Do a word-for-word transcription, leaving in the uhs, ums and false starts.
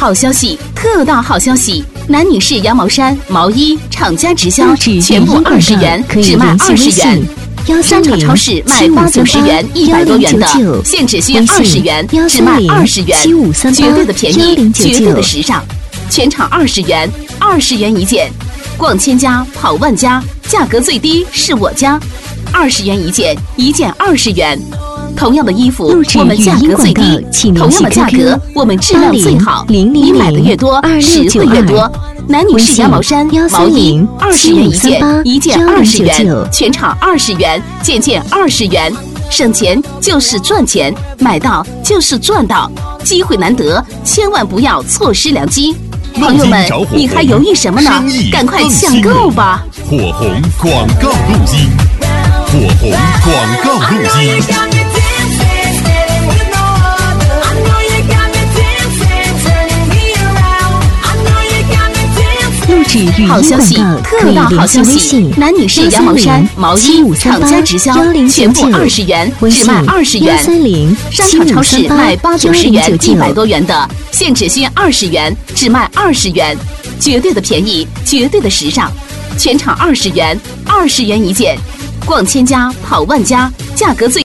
好消息，特大好消息！男女士羊毛衫、毛衣厂家直销，全部二十元，只卖二十元。商场超市卖八九十元，一百多元的，现只需二十元，只卖二十元，绝对的便宜，绝对的时尚，全场二十元，二十元一件。逛千家，跑万家，价格最低是我家，二十元一件，一件二十元。同样的衣服，我们价格最低；同样的价格，我们质量最好。你买的越多，实惠越多。男女士羊毛衫、毛衣，二十元一件，一件二十元，全场二十元，件件二十元。省钱就是赚钱，买到就是赚到，机会难得，千万不要错失良机。朋友们，你还犹豫什么呢？赶快抢购吧！ 火红广告录音，火红广告录音。 好消息，特大好消息！男女士羊毛衫、毛衣厂家直销，全部二十元，只卖二十元。商场超市卖八九十元，一百多元的，现只需二十元，只卖二十元，绝对的便宜，绝对的时尚，全场二十元，二十元一件。逛千家，跑万家，价格最